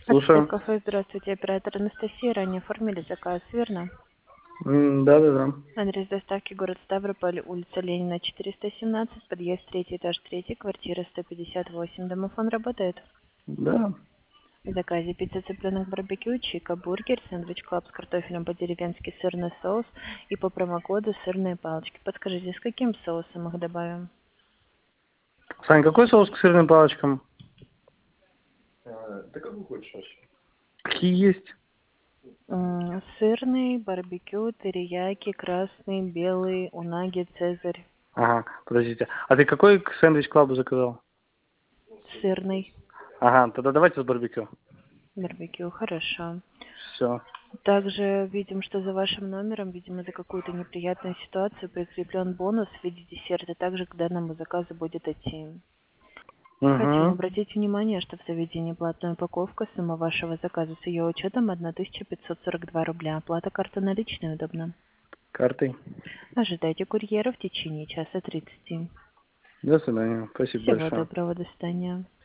Слушаю. Кафе, здравствуйте, оператор Анастасия. Ранее оформили заказ, верно? Да. Адрес доставки город Ставрополь, улица Ленина, 417, подъезд 3, этаж 3, квартира 158. Домофон работает? Да. В заказе пицца, цыпленок, барбекю, чика, бургер, сэндвич клаб с картофелем по-деревенски, сырный соус и по промокоду сырные палочки. Подскажите, с каким соусом их добавим? Сань, какой соус к сырным палочкам? Да как вы хочешь вообще? Какие есть? Сырный, барбекю, терияки, красный, белый, унаги, цезарь, Ага, подождите. А ты какой к сэндвич клабу заказал? сырный, Ага, тогда давайте с барбекю. барбекю, хорошо. Все. Также видим, что за вашим номером, видимо, за какую-то неприятную ситуацию прикреплен бонус в виде десерта. Также к данному заказу будет идти. Хотим Угу. обратить внимание, что в заведении платная упаковка, сумма вашего заказа с ее учетом 1542 рубля. Оплата карта наличной удобна. Картой. Ожидайте курьера в течение часа 30. До свидания. Спасибо Всего большое. доброго, до свидания.